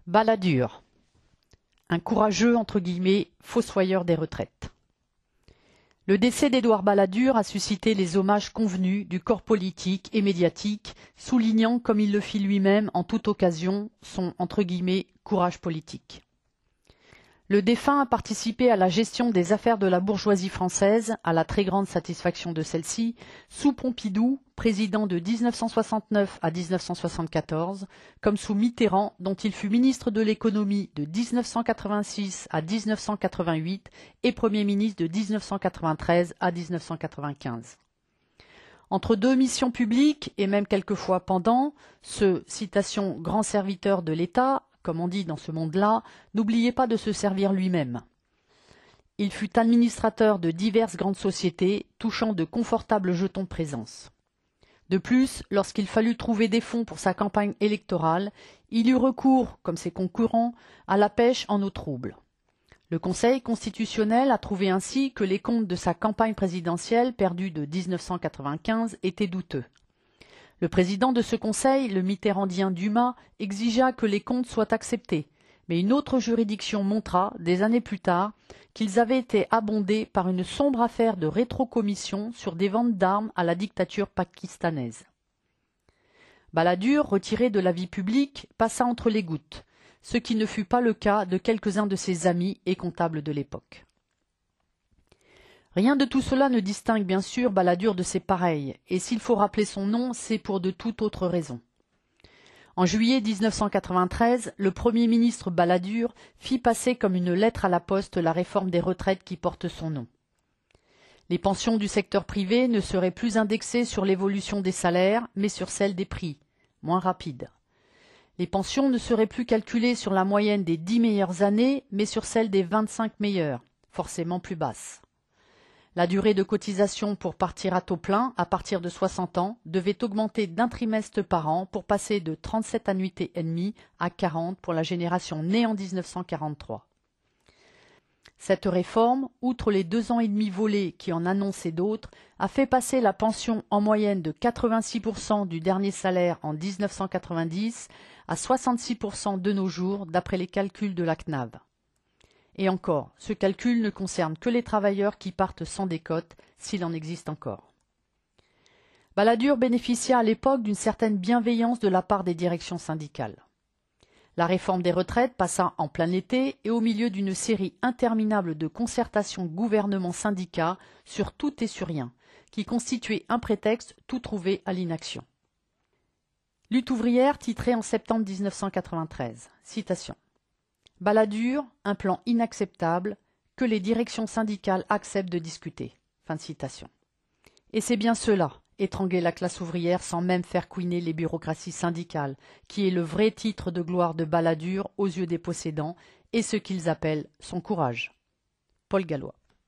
Balladur, un courageux entre guillemets fossoyeur des retraites. Le décès d'Édouard Balladur a suscité les hommages convenus du corps politique et médiatique, soulignant, comme il le fit lui-même en toute occasion, son entre guillemets courage politique. Le défunt a participé à la gestion des affaires de la bourgeoisie française, à la très grande satisfaction de celle-ci, sous Pompidou, président de 1969 à 1974, comme sous Mitterrand, dont il fut ministre de l'économie de 1986 à 1988 et Premier ministre de 1993 à 1995. Entre deux missions publiques, et même quelquefois pendant, ce, citation, grand serviteur de l'État, comme on dit dans ce monde-là, n'oubliez pas de se servir lui-même. Il fut administrateur de diverses grandes sociétés, touchant de confortables jetons de présence. De plus, lorsqu'il fallut trouver des fonds pour sa campagne électorale, il eut recours, comme ses concurrents, à la pêche en eau trouble. Le Conseil constitutionnel a trouvé ainsi que les comptes de sa campagne présidentielle perdue de 1995 étaient douteux. Le président de ce conseil, le mitterrandien Dumas, exigea que les comptes soient acceptés, mais une autre juridiction montra, des années plus tard, qu'ils avaient été abondés par une sombre affaire de rétrocommission sur des ventes d'armes à la dictature pakistanaise. Balladur, retiré de la vie publique, passa entre les gouttes, ce qui ne fut pas le cas de quelques-uns de ses amis et comptables de l'époque. Rien de tout cela ne distingue bien sûr Balladur de ses pareils, et s'il faut rappeler son nom, c'est pour de toute autre raison. En juillet 1993, le Premier ministre Balladur fit passer comme une lettre à la poste la réforme des retraites qui porte son nom. Les pensions du secteur privé ne seraient plus indexées sur l'évolution des salaires, mais sur celle des prix, moins rapide. Les pensions ne seraient plus calculées sur la moyenne des 10 meilleures années, mais sur celle des 25 meilleures, forcément plus basse. La durée de cotisation pour partir à taux plein, à partir de 60 ans, devait augmenter d'un trimestre par an pour passer de 37 annuités et demie à 40 pour la génération née en 1943. Cette réforme, outre les 2 ans et demi volés qui en annonçaient d'autres, a fait passer la pension en moyenne de 86% du dernier salaire en 1990 à 66% de nos jours, d'après les calculs de la CNAV. Et encore, ce calcul ne concerne que les travailleurs qui partent sans décote, s'il en existe encore. Balladur bénéficia à l'époque d'une certaine bienveillance de la part des directions syndicales. La réforme des retraites passa en plein été et au milieu d'une série interminable de concertations gouvernement-syndicats sur tout et sur rien, qui constituait un prétexte tout trouvé à l'inaction. Lutte ouvrière titrée en septembre 1993. Citation. Balladur, un plan inacceptable que les directions syndicales acceptent de discuter. Fin de citation. Et c'est bien cela, étrangler la classe ouvrière sans même faire couiner les bureaucraties syndicales, qui est le vrai titre de gloire de Balladur aux yeux des possédants et ce qu'ils appellent son courage. Paul Gallois.